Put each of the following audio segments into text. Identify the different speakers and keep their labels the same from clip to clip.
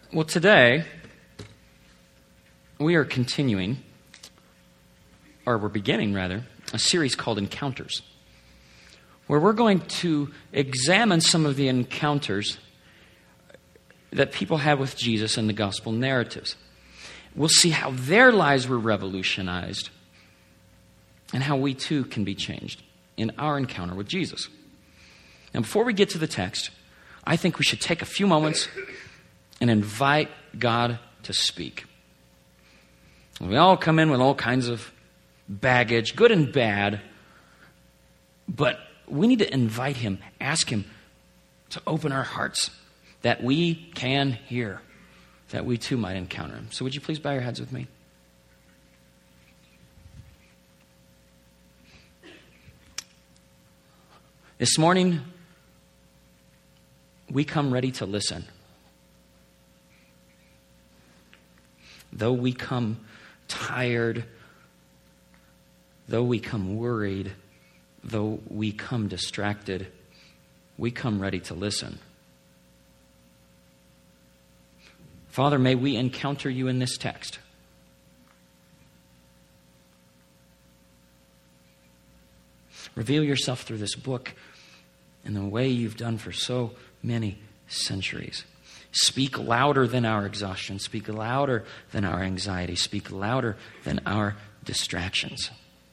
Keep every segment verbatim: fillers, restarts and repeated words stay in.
Speaker 1: Well, today, we are continuing, or we're beginning, rather, a series called Encounters, where we're going to examine some of the encounters that people had with Jesus in the gospel narratives. We'll see how their lives were revolutionized and how we too can be changed in our encounter with Jesus. Now, before we get to the text, I think we should take a few moments and invite God to speak. We all come in with all kinds of baggage, good and bad, but we need to invite Him, ask Him to open our hearts that we can hear, that we too might encounter Him. So would you please bow your heads with me? This morning, we come ready to listen. Though we come tired, though we come worried, though we come distracted, we come ready to listen. Father, may we encounter you in this text. Reveal yourself through this book in the way you've done for so many centuries. Speak louder than our exhaustion. Speak louder than our anxiety. Speak louder than our distractions.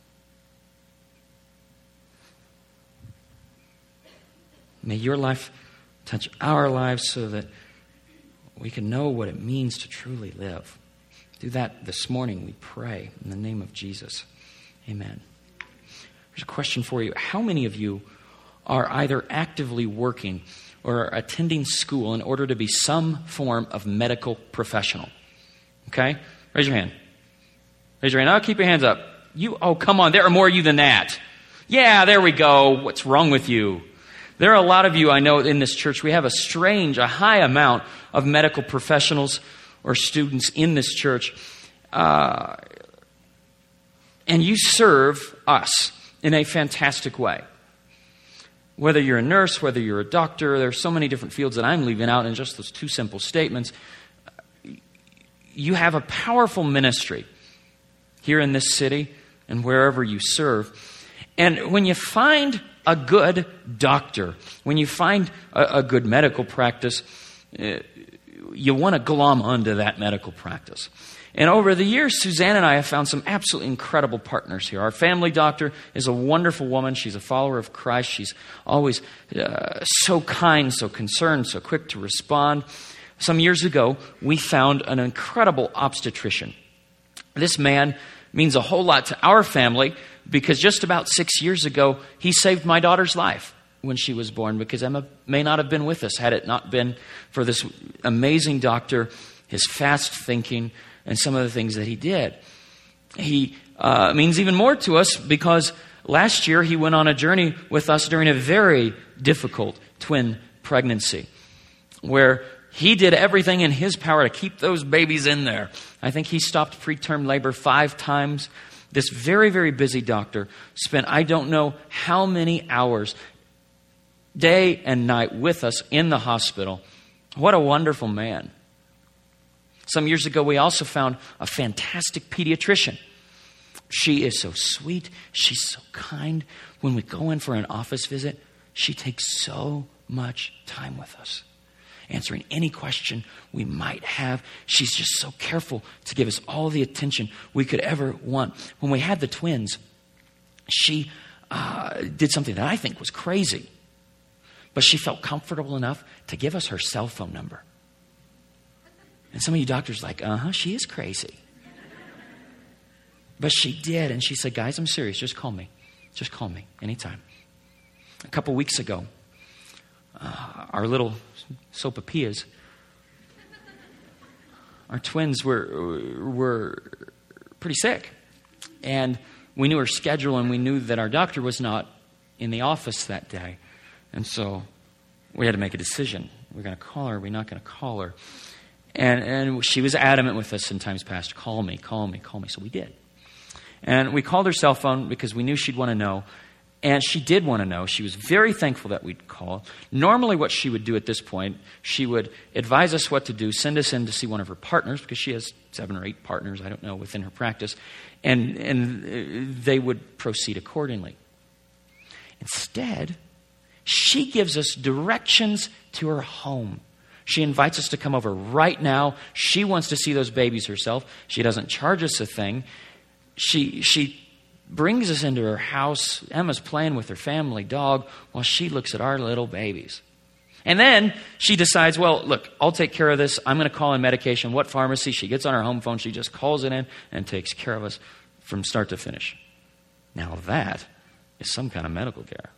Speaker 1: May your life touch our lives so that we can know what it means to truly live. Do that this morning, we pray, in the name of Jesus. Amen. There's a question for you. How many of you are either actively working or attending school in order to be some form of medical professional? Okay? Raise your hand. Raise your hand. I'll keep your hands up. You, oh, come on. There are more of you than that. Yeah, there we go. What's wrong with you? There are a lot of you I know in this church. We have a strange, a high amount of medical professionals or students in this church. Uh, and you serve us in a fantastic way. Whether you're a nurse, whether you're a doctor, there are so many different fields that I'm leaving out in just those two simple statements. You have a powerful ministry here in this city and wherever you serve. And when you find a good doctor, when you find a, a good medical practice, uh, you want to glom onto that medical practice. And over the years, Suzanne and I have found some absolutely incredible partners here. Our family doctor is a wonderful woman. She's a follower of Christ. She's always uh, so kind, so concerned, so quick to respond. Some years ago, we found an incredible obstetrician. This man means a whole lot to our family because just about six years ago, he saved my daughter's life when she was born, because Emma may not have been with us had it not been for this amazing doctor, his fast thinking, and some of the things that he did. He uh, means even more to us because last year he went on a journey with us during a very difficult twin pregnancy where he did everything in his power to keep those babies in there. I think he stopped preterm labor five times. This very, very busy doctor spent I don't know how many hours, day and night, with us in the hospital. What a wonderful man. Some years ago, we also found a fantastic pediatrician. She is so sweet. She's so kind. When we go in for an office visit, she takes so much time with us, answering any question we might have. She's just so careful to give us all the attention we could ever want. When we had the twins, she uh, did something that I think was crazy, but she felt comfortable enough to give us her cell phone number. And some of you doctors are like, uh-huh, she is crazy. But she did, and she said, guys, I'm serious. Just call me. Just call me anytime. A couple weeks ago, uh, our little Sopapias, our twins were were pretty sick. And we knew her schedule, and we knew that our doctor was not in the office that day. And so we had to make a decision. We're going to call her. We're not going to call her. And, and she was adamant with us in times past, call me, call me, call me. So we did. And we called her cell phone because we knew she'd want to know. And she did want to know. She was very thankful that we'd call. Normally what she would do at this point, she would advise us what to do, send us in to see one of her partners, because she has seven or eight partners, I don't know, within her practice, and, and they would proceed accordingly. Instead, she gives us directions to her home. She invites us to come over right now. She wants to see those babies herself. She doesn't charge us a thing. She she brings us into her house. Emma's playing with her family dog while she looks at our little babies. And then she decides, well, look, I'll take care of this. I'm going to call in medication. What pharmacy? She gets on her home phone. She just calls it in and takes care of us from start to finish. Now that is some kind of medical care.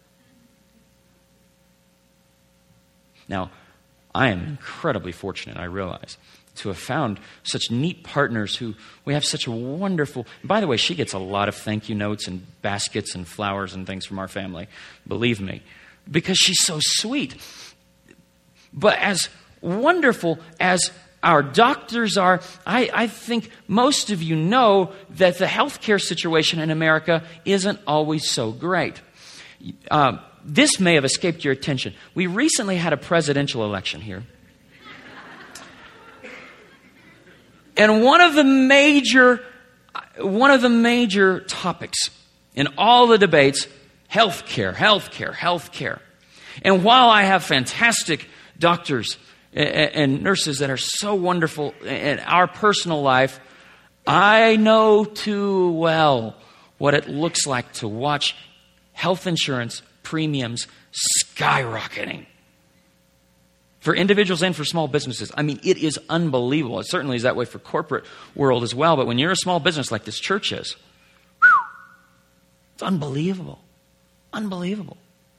Speaker 1: Now, I am incredibly fortunate, I realize, to have found such neat partners who we have such a wonderful... By the way, she gets a lot of thank you notes and baskets and flowers and things from our family, believe me, because she's so sweet. But as wonderful as our doctors are, I, I think most of you know that the healthcare situation in America isn't always so great. Um, This may have escaped your attention. We recently had a presidential election here. And one of the major, one of the major topics in all the debates, healthcare, healthcare, healthcare. And while I have fantastic doctors and nurses that are so wonderful in our personal life, I know too well what it looks like to watch health insurance premiums skyrocketing for individuals and for small businesses. I mean, it is unbelievable. It certainly is that way for corporate world as well. But when you're a small business like this church is, whew, it's unbelievable. Unbelievable.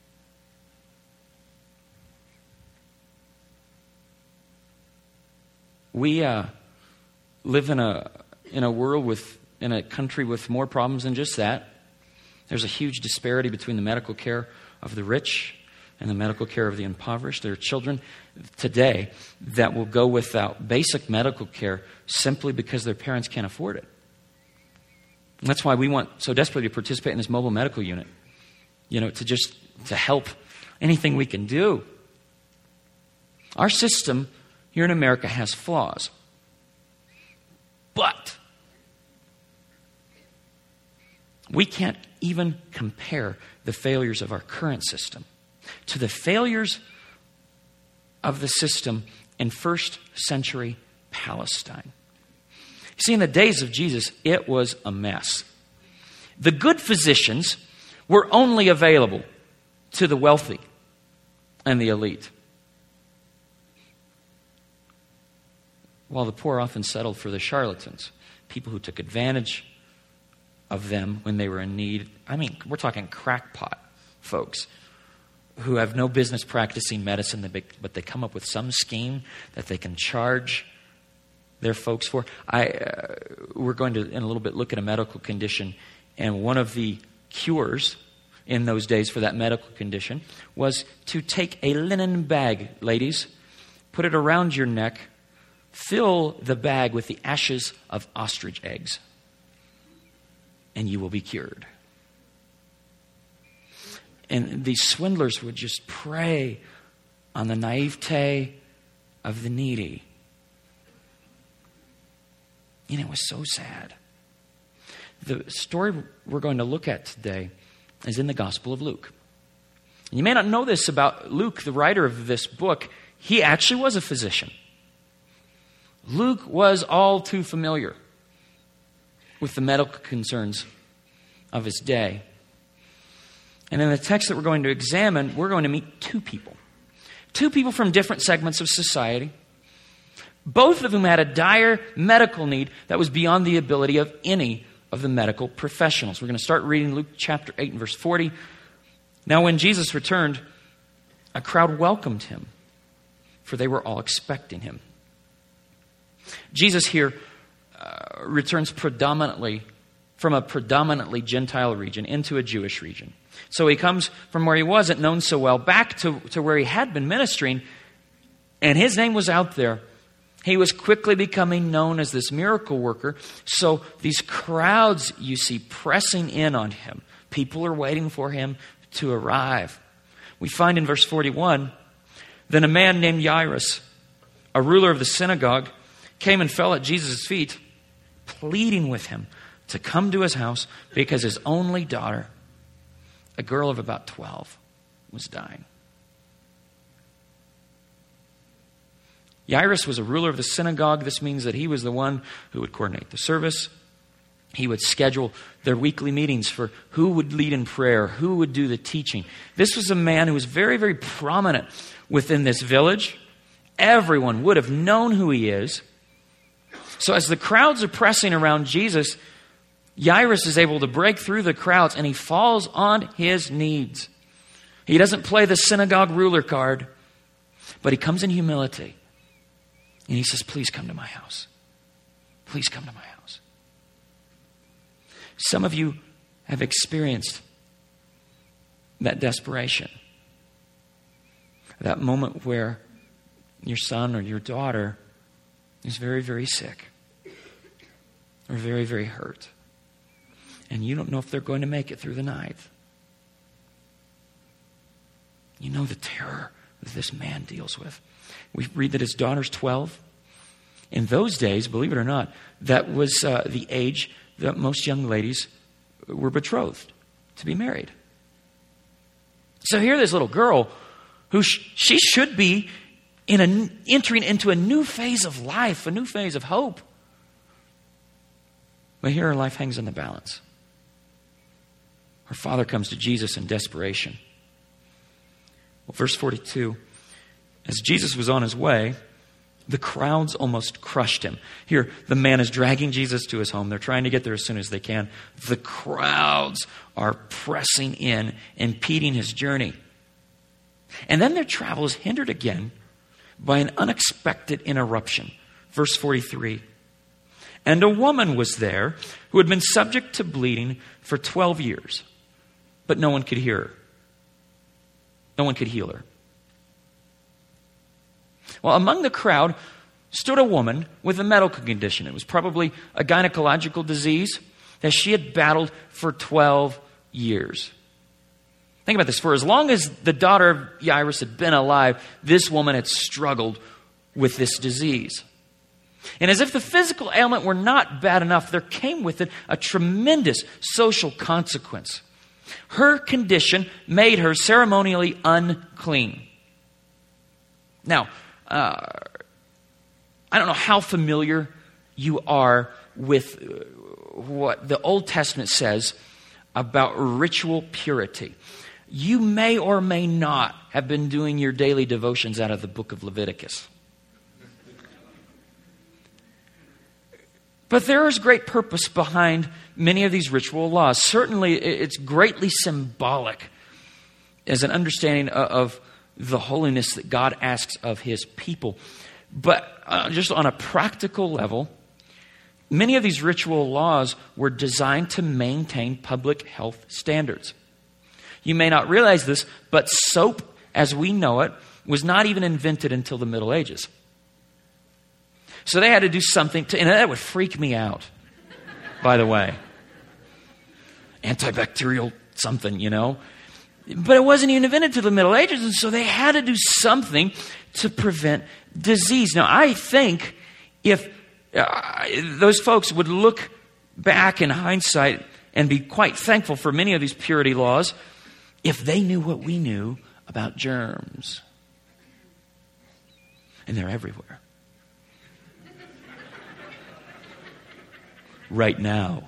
Speaker 1: We uh, live in a in a world with in a country with more problems than just that. There's a huge disparity between the medical care of the rich and the medical care of the impoverished. There are children today that will go without basic medical care simply because their parents can't afford it. And that's why we want so desperately to participate in this mobile medical unit. You know, to just to help anything we can do. Our system here in America has flaws. But we can't even compare the failures of our current system to the failures of the system in first century Palestine. You see, in the days of Jesus, it was a mess. The good physicians were only available to the wealthy and the elite, while the poor often settled for the charlatans, people who took advantage of them when they were in need. I mean, we're talking crackpot folks who have no business practicing medicine, but they come up with some scheme that they can charge their folks for. I uh, we're going to, in a little bit, look at a medical condition, and one of the cures in those days for that medical condition was to take a linen bag, ladies, put it around your neck, fill the bag with the ashes of ostrich eggs, and you will be cured. And these swindlers would just prey on the naivete of the needy. And it was so sad. The story we're going to look at today is in the Gospel of Luke. You may not know this about Luke, the writer of this book. He actually was a physician. Luke was all too familiar with the medical concerns of his day. And in the text that we're going to examine, we're going to meet two people. Two people from different segments of society, both of whom had a dire medical need that was beyond the ability of any of the medical professionals. We're going to start reading Luke chapter eight and verse forty. Now when Jesus returned, a crowd welcomed him, for they were all expecting him. Jesus here uh, returns predominantly from a predominantly Gentile region into a Jewish region. So he comes from where he wasn't known so well back to, to where he had been ministering, and his name was out there. He was quickly becoming known as this miracle worker. So these crowds you see pressing in on him People are waiting for him to arrive. We find in verse forty-one, then a man named Jairus, a ruler of the synagogue, came and fell at Jesus' feet, pleading with him to come to his house because his only daughter, a girl of about twelve, was dying. Jairus was a ruler of the synagogue. This means that he was the one who would coordinate the service. He would schedule their weekly meetings for who would lead in prayer, who would do the teaching. This was a man who was very, very prominent within this village. Everyone would have known who he is. So as the crowds are pressing around Jesus, Jairus is able to break through the crowds and he falls on his knees. He doesn't play the synagogue ruler card, but he comes in humility. And he says, please come to my house. Please come to my house. Some of you have experienced that desperation. That moment where your son or your daughter is very, very sick. Or very, very hurt. And you don't know if they're going to make it through the night. You know the terror that this man deals with. We read that his daughter's twelve. In those days, believe it or not, that was uh, the age that most young ladies were betrothed to be married. So here this little girl who sh- she should be in a, entering into a new phase of life, a new phase of hope. But here her life hangs in the balance. Her father comes to Jesus in desperation. Well, verse forty-two, as Jesus was on his way, the crowds almost crushed him. Here, the man is dragging Jesus to his home. They're trying to get there as soon as they can. The crowds are pressing in, impeding his journey. And then their travel is hindered again by an unexpected interruption. Verse forty-three. And a woman was there who had been subject to bleeding for twelve years, but no one could hear her. No one could heal her. Well, among the crowd stood a woman with a medical condition. It was probably a gynecological disease that she had battled for twelve years. Think about this. For as long as the daughter of Jairus had been alive, this woman had struggled with this disease. And as if the physical ailment were not bad enough, there came with it a tremendous social consequence. Her condition made her ceremonially unclean. Now, uh, I don't know how familiar you are with what the Old Testament says about ritual purity. You may or may not have been doing your daily devotions out of the book of Leviticus. But there is great purpose behind many of these ritual laws. Certainly, it's greatly symbolic as an understanding of the holiness that God asks of his people. But uh, just on a practical level, many of these ritual laws were designed to maintain public health standards. You may not realize this, but soap, as we know it, was not even invented until the Middle Ages. So they had to do something to, and that would freak me out, by the way. Antibacterial something, you know. But it wasn't even invented until the Middle Ages, and so they had to do something to prevent disease. Now, I think if uh, those folks would look back in hindsight and be quite thankful for many of these purity laws, if they knew what we knew about germs. And they're everywhere. Right now.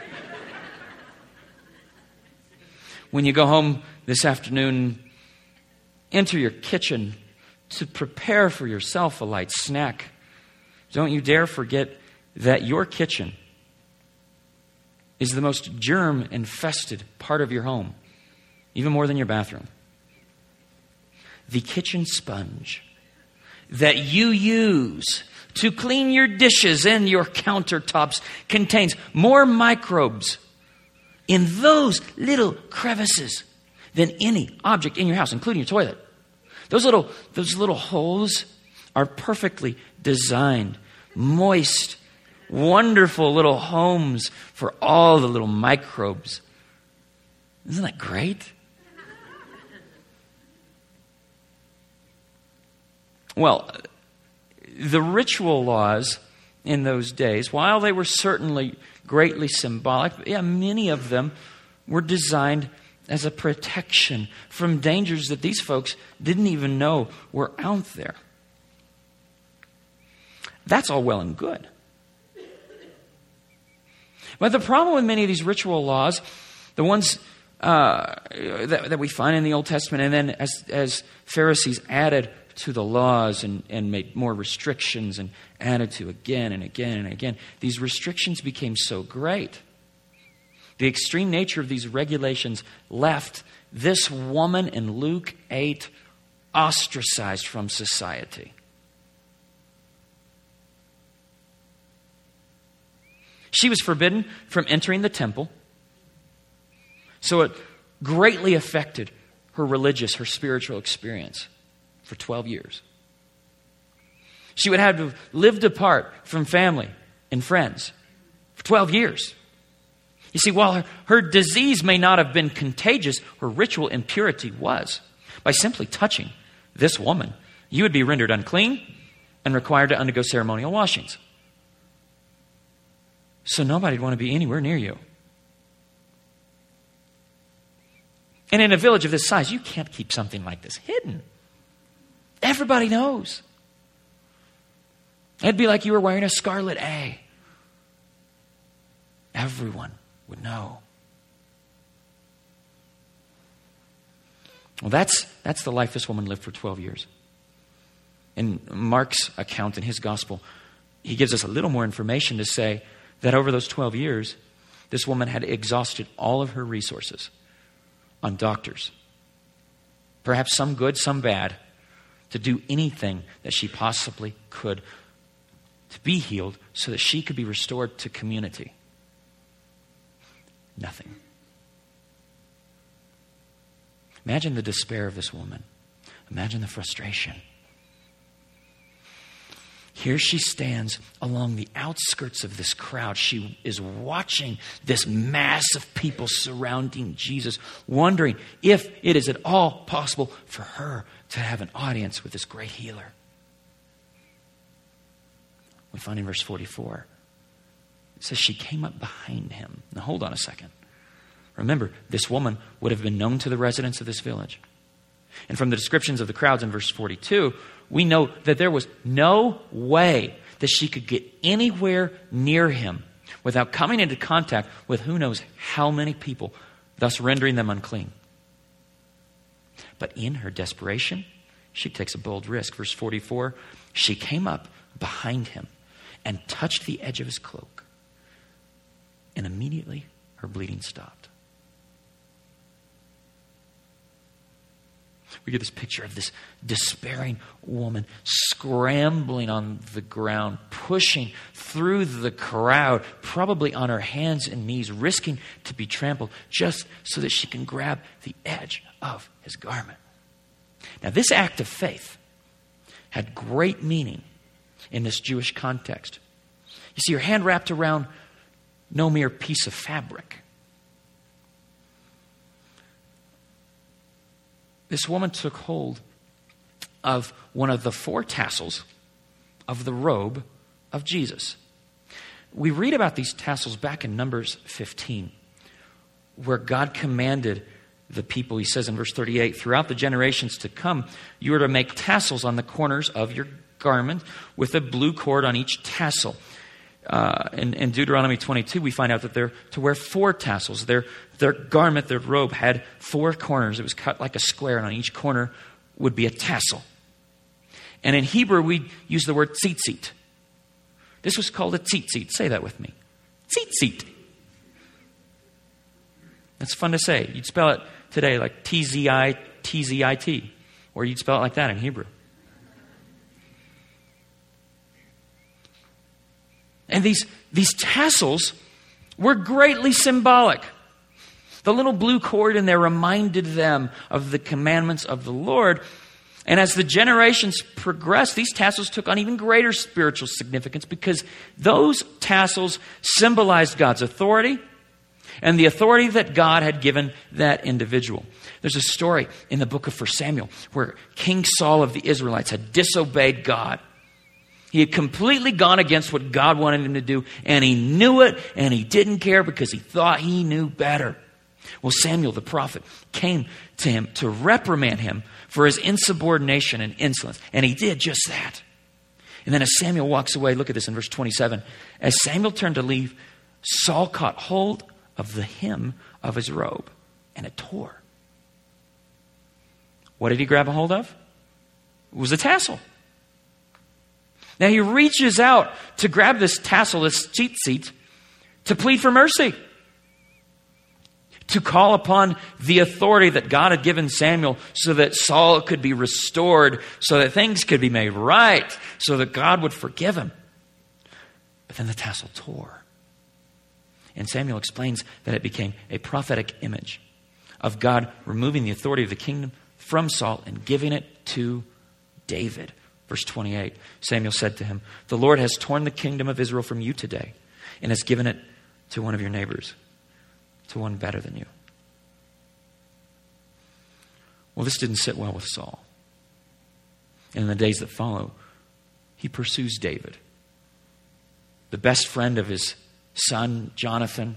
Speaker 1: When you go home this afternoon, enter your kitchen to prepare for yourself a light snack. Don't you dare forget that your kitchen is the most germ-infested part of your home, even more than your bathroom. The kitchen sponge that you use to clean your dishes and your countertops contains more microbes in those little crevices than any object in your house, including your toilet. Those little, those little holes are perfectly designed, moist, wonderful little homes for all the little microbes Isn't that great? Well, the ritual laws in those days, while they were certainly greatly symbolic, yeah, many of them were designed as a protection from dangers that these folks didn't even know were out there. That's all well and good. But the problem with many of these ritual laws, the ones uh, that, that we find in the Old Testament, and then as, as Pharisees added to the laws and, and made more restrictions and added to again and again and again, these restrictions became so great. The extreme nature of these regulations left this woman in Luke eight ostracized from society. She was forbidden from entering the temple, so it greatly affected her religious, her spiritual experience for twelve years. She would have to have lived apart from family and friends for twelve years. You see, while her, her disease may not have been contagious, her ritual impurity was. By simply touching this woman, you would be rendered unclean and required to undergo ceremonial washings. So nobody would want to be anywhere near you. And in a village of this size, you can't keep something like this hidden. Everybody knows. It'd be like you were wearing a scarlet A. Everyone would know. Well, that's, that's the life this woman lived for twelve years. In Mark's account in his gospel, he gives us a little more information to say that over those twelve years, this woman had exhausted all of her resources on doctors. Perhaps some good, some bad, to do anything that she possibly could to be healed so that she could be restored to community. Nothing. Imagine the despair of this woman. Imagine the frustration. Here she stands along the outskirts of this crowd. She is watching this mass of people surrounding Jesus, wondering if it is at all possible for her to have an audience with this great healer. We find in verse forty-four, it says she came up behind him. Now hold on a second. Remember, this woman would have been known to the residents of this village. And from the descriptions of the crowds in verse forty-two, we know that there was no way that she could get anywhere near him without coming into contact with who knows how many people, thus rendering them unclean. But in her desperation, she takes a bold risk. Verse forty-four, she came up behind him and touched the edge of his cloak. And immediately her bleeding stopped. We get this picture of this despairing woman scrambling on the ground, pushing through the crowd, probably on her hands and knees, risking to be trampled just so that she can grab the edge of his garment. Now, this act of faith had great meaning in this Jewish context. You see, her hand wrapped around no mere piece of fabric. This woman took hold of one of the four tassels of the robe of Jesus. We read about these tassels back in Numbers fifteen, where God commanded the people, he says in verse thirty-eight, throughout the generations to come, you are to make tassels on the corners of your garment with a blue cord on each tassel. Uh, in, in Deuteronomy twenty-two, we find out that they're to wear four tassels. Their, their garment, their robe, had four corners. It was cut like a square, and on each corner would be a tassel. And in Hebrew, we use the word tzitzit. This was called a tzitzit. Say that with me. Tzitzit. That's fun to say. You'd spell it today like T Z I T Z I T, or you'd spell it like that in Hebrew. And these, these tassels were greatly symbolic. The little blue cord in there reminded them of the commandments of the Lord. And as the generations progressed, these tassels took on even greater spiritual significance because those tassels symbolized God's authority. and the authority that God had given that individual. There's a story in the book of First Samuel where King Saul of the Israelites had disobeyed God. He had completely gone against what God wanted him to do, and he knew it, and he didn't care because he thought he knew better. Well, Samuel the prophet came to him to reprimand him for his insubordination and insolence, and he did just that. And then as Samuel walks away, look at this in verse twenty-seven. As Samuel turned to leave, Saul caught hold of the hem of his robe, and it tore. What did he grab a hold of? It was a tassel. Now he reaches out to grab this tassel, this cheat seat, to plead for mercy, to call upon the authority that God had given Samuel so that Saul could be restored, so that things could be made right, so that God would forgive him. But then the tassel tore. And Samuel explains that it became a prophetic image of God removing the authority of the kingdom from Saul and giving it to David. Verse twenty-eight, Samuel said to him, "The Lord has torn the kingdom of Israel from you today and has given it to one of your neighbors, to one better than you." Well, this didn't sit well with Saul. And in the days that follow, he pursues David, the best friend of his son, Jonathan.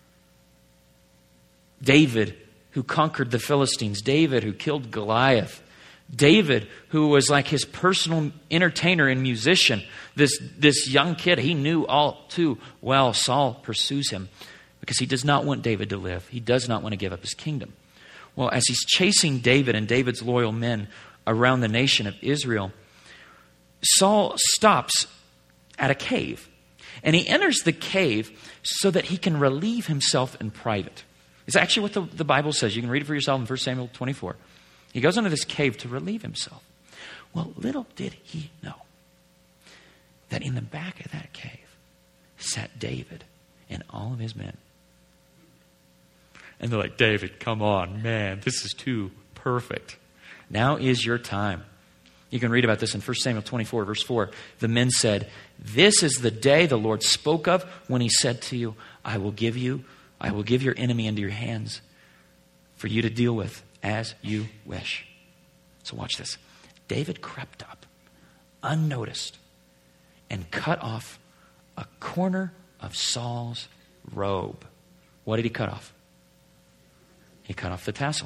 Speaker 1: David, who conquered the Philistines. David, who killed Goliath. David, who was like his personal entertainer and musician. This, this young kid, he knew all too well. Saul pursues him because he does not want David to live. He does not want to give up his kingdom. Well, as he's chasing David and David's loyal men around the nation of Israel, Saul stops at a cave. And he enters the cave so that he can relieve himself in private. It's actually what the, the Bible says. You can read it for yourself in First Samuel twenty-four. He goes into this cave to relieve himself. Well, little did he know that in the back of that cave sat David and all of his men. And they're like, "David, come on, man, this is too perfect. Now is your time." You can read about this in First Samuel twenty-four, verse four. The men said, "This is the day the Lord spoke of when he said to you, I will give you, I will give your enemy into your hands for you to deal with as you wish." So watch this. David crept up, unnoticed, and cut off a corner of Saul's robe. What did he cut off? He cut off the tassel.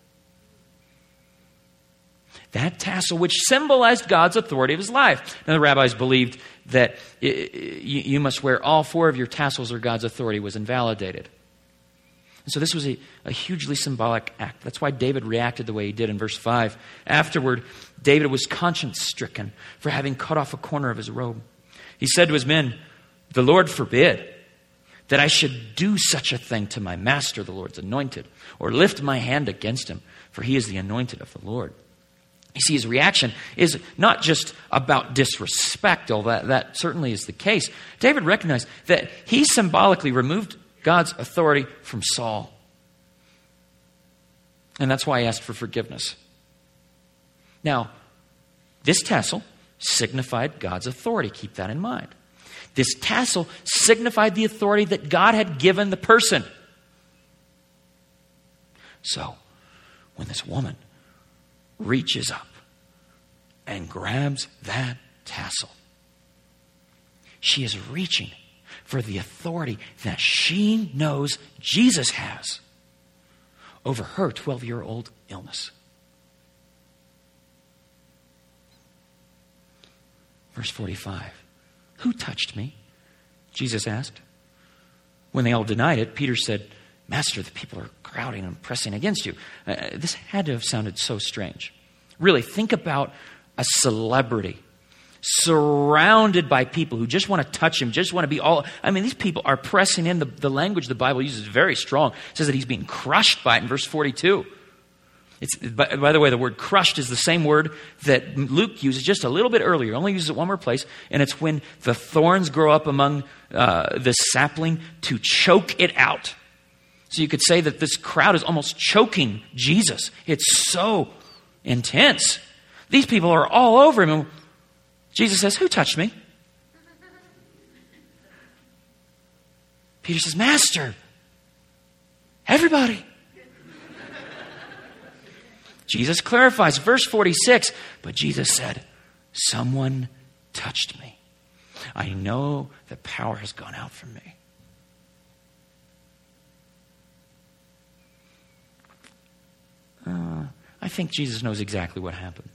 Speaker 1: That tassel which symbolized God's authority of his life. Now the rabbis believed that you must wear all four of your tassels or God's authority was invalidated. And so this was a, a hugely symbolic act. That's why David reacted the way he did in verse five. Afterward, David was conscience-stricken for having cut off a corner of his robe. He said to his men, "The Lord forbid that I should do such a thing to my master, the Lord's anointed, or lift my hand against him, for he is the anointed of the Lord." You see, his reaction is not just about disrespect, although that, that certainly is the case. David recognized that he symbolically removed God's authority from Saul. And that's why he asked for forgiveness. Now, this tassel signified God's authority. Keep that in mind. This tassel signified the authority that God had given the person. So, when this woman reaches up and grabs that tassel, she is reaching for the authority that she knows Jesus has over her twelve-year-old illness. Verse forty-five. "Who touched me?" Jesus asked. When they all denied it, Peter said, "Master, the people are crowding and pressing against you." Uh, this had to have sounded so strange. Really, think about a celebrity surrounded by people who just want to touch him, just want to be all... I mean, these people are pressing in. The, the language the Bible uses is very strong. It says that he's being crushed by it in verse forty-two. It's, by, by the way, the word crushed is the same word that Luke uses just a little bit earlier. Only uses it one more place. And it's when the thorns grow up among uh, the sapling to choke it out. So you could say that this crowd is almost choking Jesus. It's so intense. These people are all over him. And Jesus says, "Who touched me?" Peter says, "Master, Everybody. Jesus clarifies, verse forty-six, but Jesus said, someone touched me. I know the power has gone out from me. Uh, I think Jesus knows exactly what happened.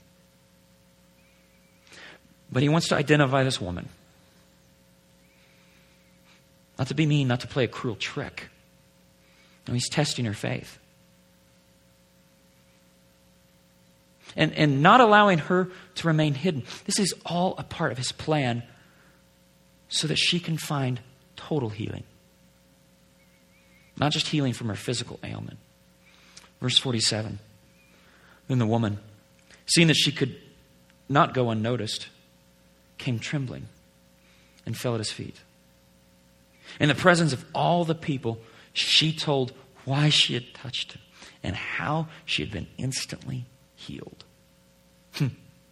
Speaker 1: But he wants to identify this woman. Not to be mean, not to play a cruel trick. No, he's testing her faith. And, and not allowing her to remain hidden. This is all a part of his plan so that she can find total healing. Not just healing from her physical ailment. Verse forty-seven. Then the woman, seeing that she could not go unnoticed, came trembling and fell at his feet. In the presence of all the people, she told why she had touched him and how she had been instantly healed. Hmm.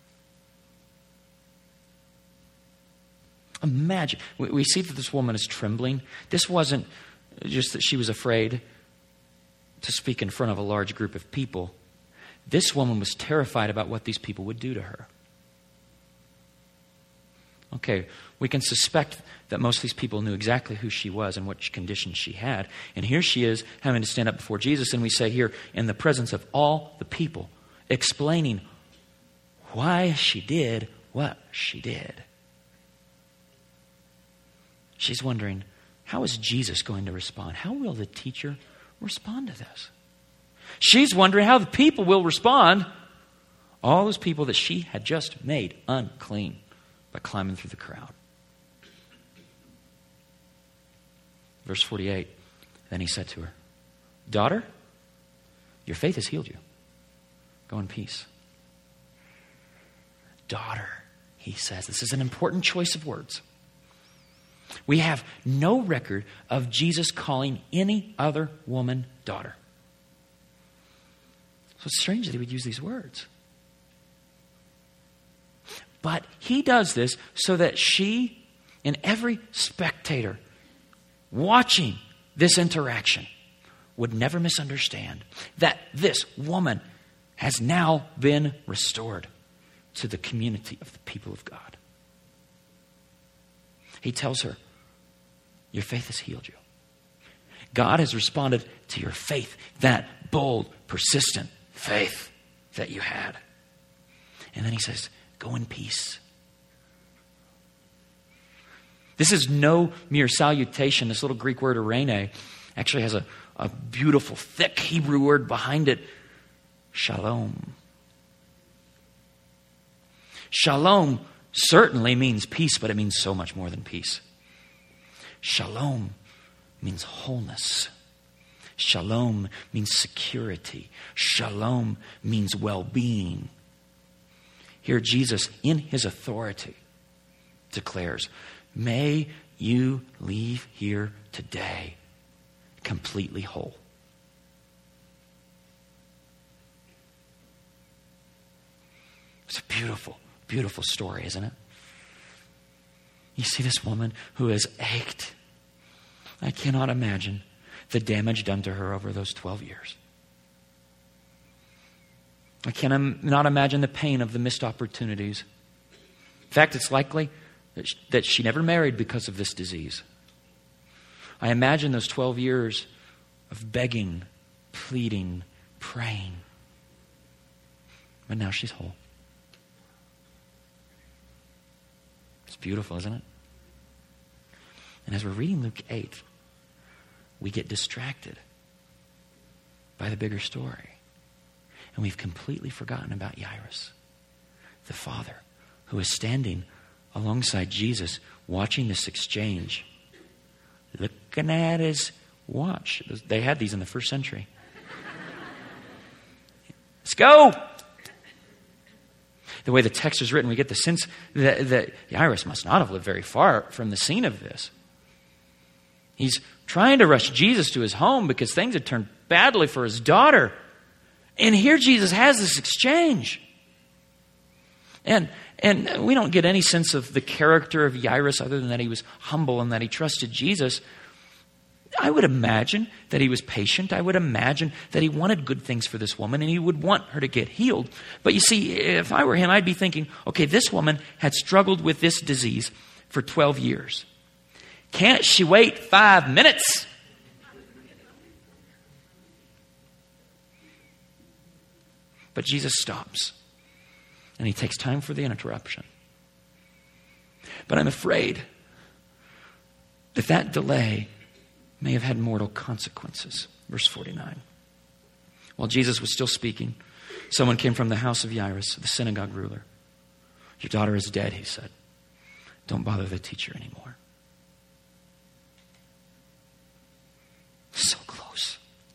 Speaker 1: Imagine. We, we see that this woman is trembling. This wasn't just that she was afraid to speak in front of a large group of people. This woman was terrified about what these people would do to her. Okay, we can suspect that most of these people knew exactly who she was and what condition she had. And here she is having to stand up before Jesus, and we say here, in the presence of all the people, explaining why she did what she did. She's wondering, how is Jesus going to respond? How will the teacher respond to this? She's wondering how the people will respond. All those people that she had just made unclean by climbing through the crowd. Verse forty-eight, then he said to her, daughter, your faith has healed you. Go in peace. Daughter, he says. This is an important choice of words. We have no record of Jesus calling any other woman daughter. So it's strange that he would use these words. But he does this so that she and every spectator watching this interaction would never misunderstand that this woman has now been restored to the community of the people of God. He tells her, your faith has healed you. God has responded to your faith, that bold, persistent faith that you had. And then he says, go in peace. This is no mere salutation. This little Greek word, eirene, actually has a, a beautiful, thick Hebrew word behind it. Shalom. Shalom certainly means peace, but it means so much more than peace. Shalom means wholeness. Shalom means security. Shalom means well-being. Here Jesus, in his authority, declares, may you leave here today completely whole. It's a beautiful, beautiful story, isn't it? You see this woman who has ached. I cannot imagine the damage done to her over those twelve years. I cannot imagine the pain of the missed opportunities. In fact, it's likely that she, that she never married because of this disease. I imagine those twelve years of begging, pleading, praying. But now she's whole. It's beautiful, isn't it? And as we're reading Luke eight, we get distracted by the bigger story. And we've completely forgotten about Jairus, the father, who is standing alongside Jesus, watching this exchange, looking at his watch. They had these in the first century. Let's go! The way the text is written, we get the sense that, that Jairus must not have lived very far from the scene of this. He's trying to rush Jesus to his home because things had turned badly for his daughter. And here Jesus has this exchange. And, and we don't get any sense of the character of Jairus other than that he was humble and that he trusted Jesus. I would imagine that he was patient. I would imagine that he wanted good things for this woman and he would want her to get healed. But you see, if I were him, I'd be thinking, okay, this woman had struggled with this disease for twelve years. Can't she wait five minutes? But Jesus stops and he takes time for the interruption. But I'm afraid that that delay may have had mortal consequences. Verse forty-nine. While Jesus was still speaking, someone came from the house of Jairus, the synagogue ruler. Your daughter is dead, he said. Don't bother the teacher anymore. So close.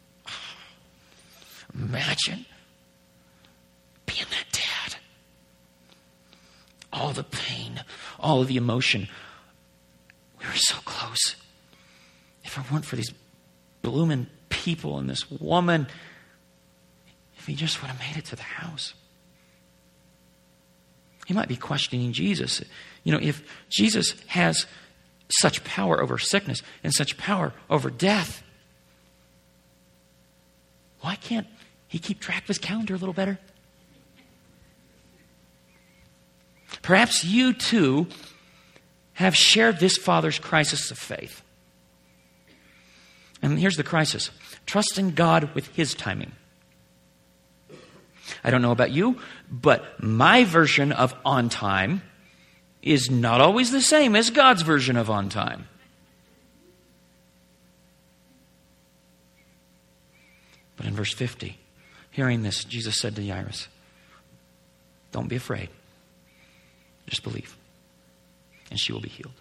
Speaker 1: Imagine being that dad. All the pain, all of the emotion. We were so close. If it weren't for these blooming people and this woman, if he just would have made it to the house. He might be questioning Jesus. You know, if Jesus has such power over sickness and such power over death, why can't he keep track of his calendar a little better? Perhaps you too have shared this father's crisis of faith. And here's the crisis. Trusting God with his timing. I don't know about you, but my version of on time is not always the same as God's version of on time. But in verse fifty, hearing this, Jesus said to Jairus, don't be afraid. Just believe, and she will be healed.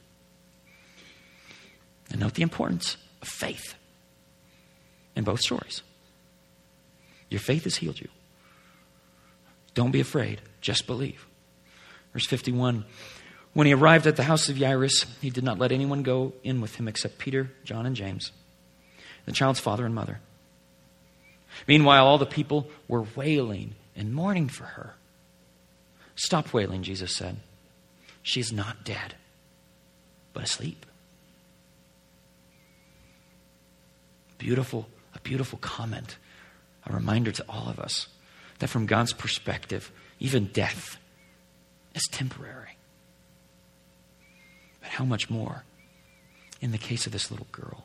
Speaker 1: And note the importance of faith in both stories. Your faith has healed you. Don't be afraid. Just believe. Verse fifty-one. When he arrived at the house of Jairus, he did not let anyone go in with him except Peter, John, and James, the child's father and mother. Meanwhile, all the people were wailing and mourning for her. Stop wailing, Jesus said. She is not dead, but asleep. Beautiful, a beautiful comment, a reminder to all of us that from God's perspective, even death is temporary. But how much more in the case of this little girl?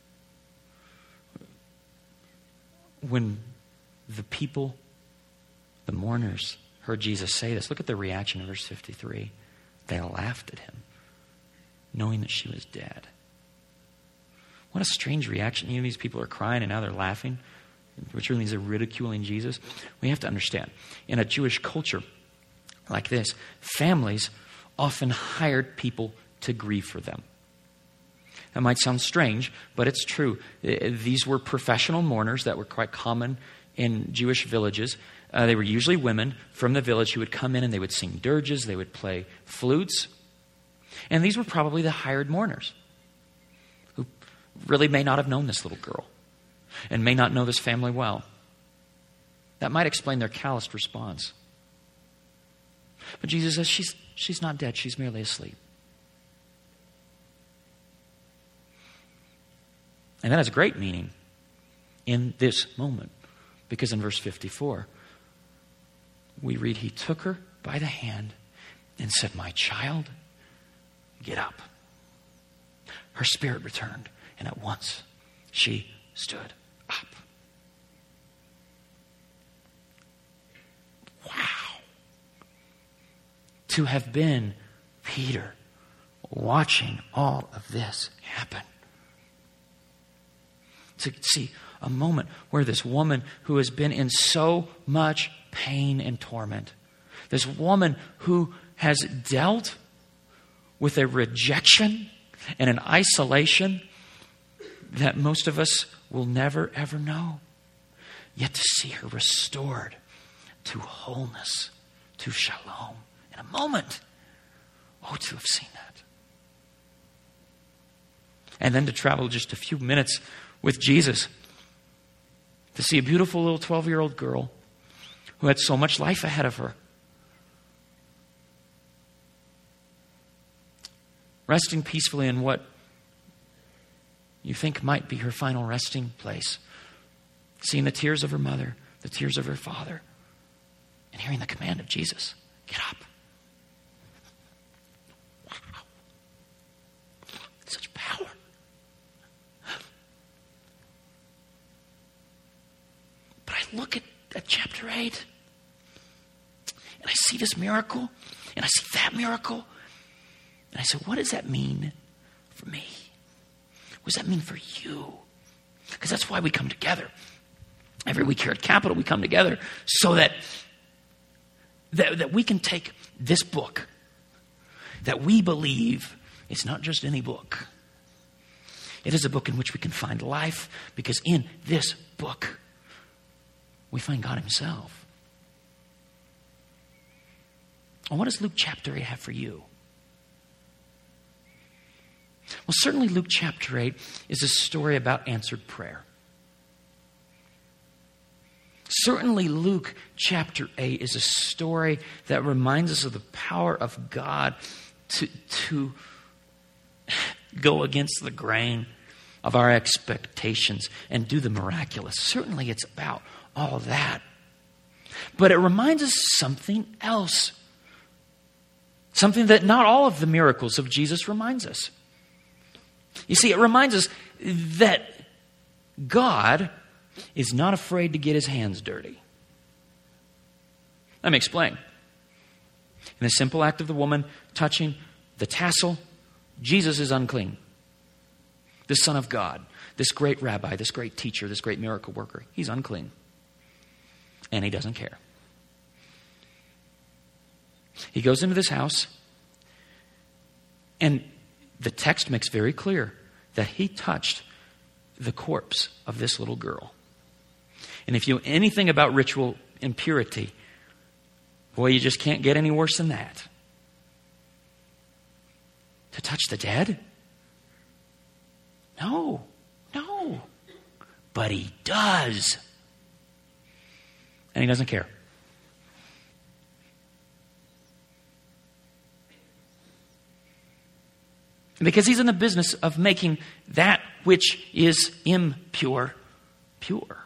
Speaker 1: When the people, the mourners, heard Jesus say this, look at the reaction in verse fifty-three. They laughed at him, knowing that she was dead. What a strange reaction. You know, these people are crying and now they're laughing, which really means they're ridiculing Jesus. We have to understand, in a Jewish culture like this, families often hired people to grieve for them. That might sound strange, but it's true. These were professional mourners that were quite common in Jewish villages. Uh, they were usually women from the village who would come in and they would sing dirges, they would play flutes. And these were probably the hired mourners who really may not have known this little girl and may not know this family well. That might explain their calloused response. But Jesus says, she's, she's not dead, she's merely asleep. And that has great meaning in this moment. Because in verse fifty-four, we read, he took her by the hand and said, my child, get up. Her spirit returned, and at once she stood up. Wow. To have been Peter watching all of this happen. To see a moment where this woman who has been in so much pain and torment, this woman who has dealt with a rejection and an isolation that most of us will never ever know, yet to see her restored to wholeness, to shalom in a moment. Oh, to have seen that. And then to travel just a few minutes with Jesus, to see a beautiful little twelve-year-old girl who had so much life ahead of her, resting peacefully in what you think might be her final resting place. Seeing the tears of her mother, the tears of her father, and hearing the command of Jesus, get up. Wow. Such power. But I look at, at chapter eight, and I see this miracle, and I see that miracle, and I say, what does that mean for me? What does that mean for you? Because that's why we come together. Every week here at Capital, we come together so that, that, that we can take this book that we believe is not just any book. It is a book in which we can find life, because in this book, we find God himself. And what does Luke chapter eight have for you? Well, certainly Luke chapter eight is a story about answered prayer. Certainly Luke chapter eight is a story that reminds us of the power of God to, to go against the grain of our expectations and do the miraculous. Certainly it's about all that. But it reminds us something else. Something that not all of the miracles of Jesus reminds us. You see, it reminds us that God is not afraid to get his hands dirty. Let me explain. In the simple act of the woman touching the tassel, Jesus is unclean. The Son of God, this great rabbi, this great teacher, this great miracle worker, he's unclean. And he doesn't care. He goes into this house, and the text makes very clear that he touched the corpse of this little girl. And if you know anything about ritual impurity, boy, you just can't get any worse than that. To touch the dead? No, no. But he does. And he doesn't care. Because he's in the business of making that which is impure, pure.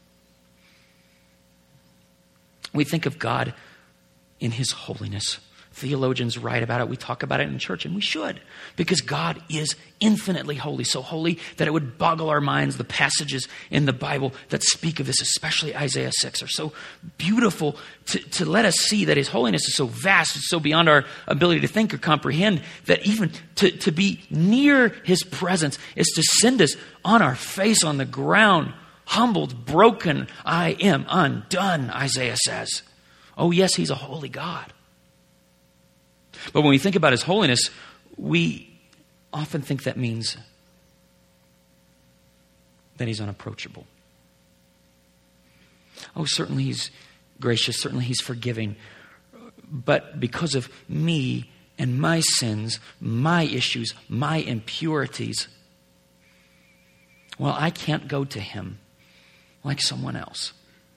Speaker 1: We think of God in his holiness. Theologians write about it. We talk about it in church, and we should. Because God is infinitely holy. So holy that it would boggle our minds. The passages in the Bible that speak of this, especially Isaiah six, are so beautiful to, to let us see that his holiness is so vast, it's so beyond our ability to think or comprehend, that even to, to be near his presence is to send us on our face on the ground, humbled, broken. I am undone, Isaiah says. Oh yes, he's a holy God. But when we think about his holiness, we often think that means that he's unapproachable. Oh, certainly he's gracious, certainly he's forgiving. But because of me and my sins, my issues, my impurities, well, I can't go to him like someone else.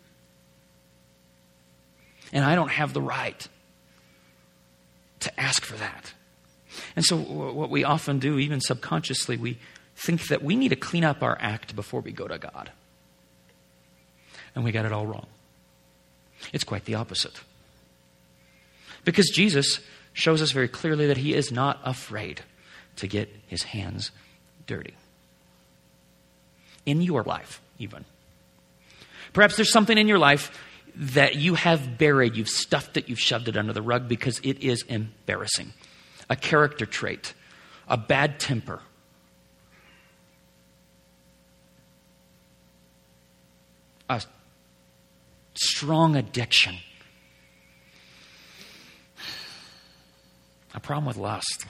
Speaker 1: And I don't have the right to ask for that. And so what we often do, even subconsciously, we think that we need to clean up our act before we go to God. And we got it all wrong. It's quite the opposite. Because Jesus shows us very clearly that he is not afraid to get his hands dirty. In your life, even. Perhaps there's something in your life that you have buried, you've stuffed it, you've shoved it under the rug because it is embarrassing. A character trait, a bad temper, a strong addiction, a problem with lust.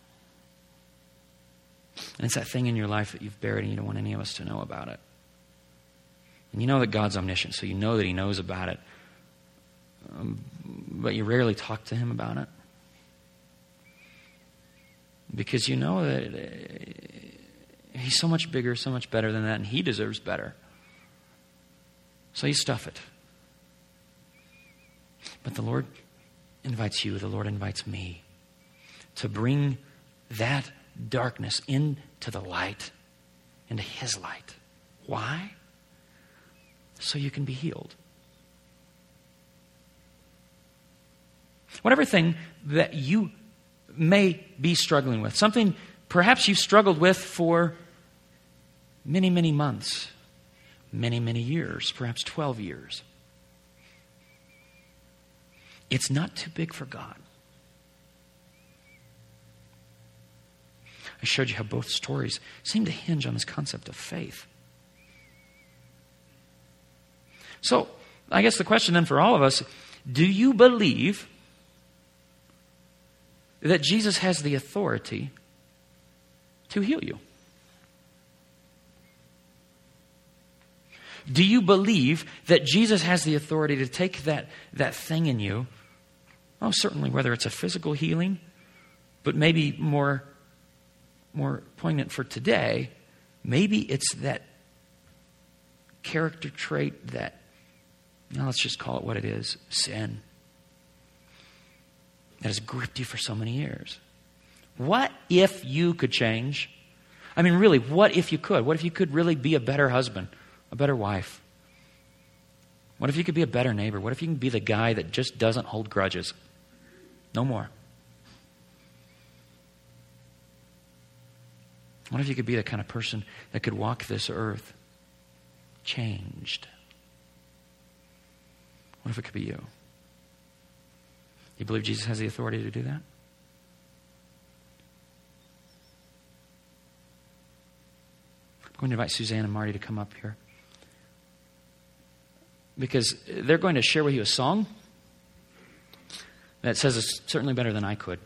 Speaker 1: And it's that thing in your life that you've buried and you don't want any of us to know about it. And you know that God's omniscient, so you know that he knows about it. Um, but you rarely talk to him about it. Because you know that uh, he's so much bigger, so much better than that, and he deserves better. So you stuff it. But the Lord invites you, the Lord invites me to bring that darkness into the light into His light. Why? So you can be healed. Whatever thing that you may be struggling with, something perhaps you've struggled with for many, many months, many, many years, perhaps twelve years. It's not too big for God. I showed you how both stories seem to hinge on this concept of faith. So, I guess the question then for all of us, do you believe that Jesus has the authority to heal you? Do you believe that Jesus has the authority to take that, that thing in you, oh, certainly whether it's a physical healing, but maybe more, more poignant for today, maybe it's that character trait that, now let's just call it what it is, sin, that has gripped you for so many years. What if you could change? I mean, really, what if you could? What if you could really be a better husband, a better wife? What if you could be a better neighbor? What if you can be the guy that just doesn't hold grudges? No more. What if you could be the kind of person that could walk this earth changed? What if it could be you? You believe Jesus has the authority to do that? I'm going to invite Suzanne and Marty to come up here, because they're going to share with you a song that says it's certainly better than I could.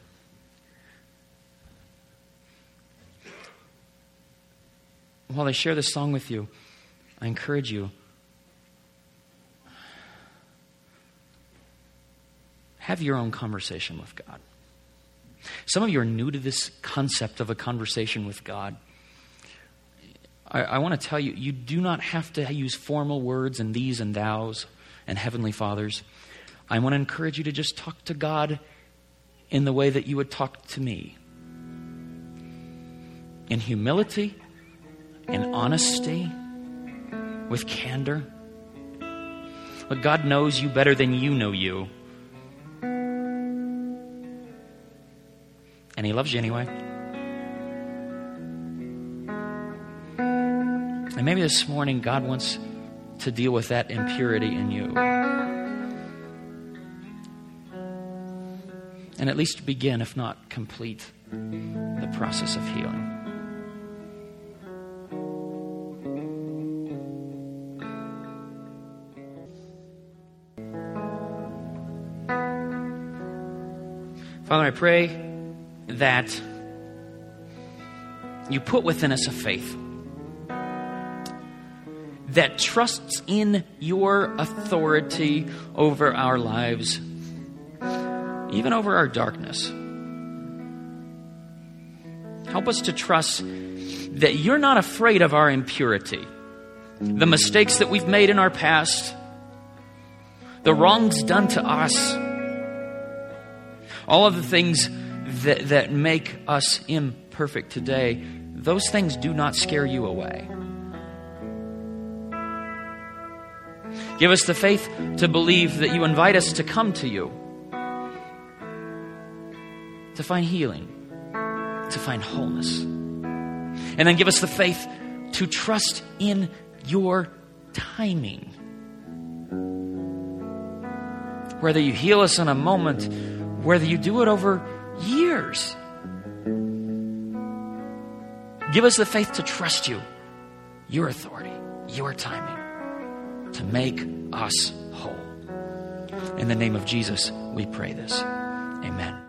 Speaker 1: While they share this song with you, I encourage you, have your own conversation with God. Some of you are new to this concept of a conversation with God. I, I want to tell you, you do not have to use formal words and these and thous and heavenly fathers. I want to encourage you to just talk to God in the way that you would talk to me. In humility, in honesty, with candor. But God knows you better than you know you. And He loves you anyway. And maybe this morning God wants to deal with that impurity in you. And at least begin, if not complete, the process of healing. Father, I pray that you put within us a faith that trusts in your authority over our lives, even over our darkness. Help us to trust that you're not afraid of our impurity, the mistakes that we've made in our past, the wrongs done to us, all of the things that, that make us imperfect today. Those things do not scare you away. Give us the faith to believe that you invite us to come to you, to find healing, to find wholeness. And then give us the faith to trust in your timing. Whether you heal us in a moment, whether you do it over years, give us the faith to trust you, your authority, your timing, to make us whole. In the name of Jesus, we pray this. Amen.